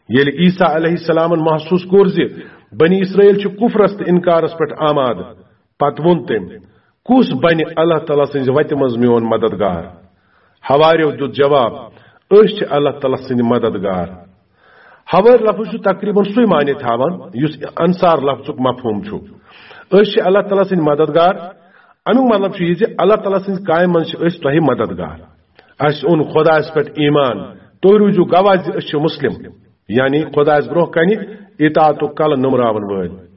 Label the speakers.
Speaker 1: L ईसा अलैहिस्सलामन महसूस core जे बनी Israel कुफरस तो इनकारस पे आमाद पत वोन तम कुस बन अल्लाह ताला सज वत मज मोन मददगार हवारियों दुत जवाब अल्लाह ताला सज मददगार हवार लफ्ज तकरीबन सु माने थावन युस अंसार लफ्जुक मफहूम छु अल्लाह ताला सज मददगार अमुक मतलब अल्लाह ताला सज कायम मन तह मददगार अस ओन खुदास पे ईमान तुह रूजू गवाह मुस्लिम यानी खुदास ब्रोह कन इतातुक कल नुमरावन वल।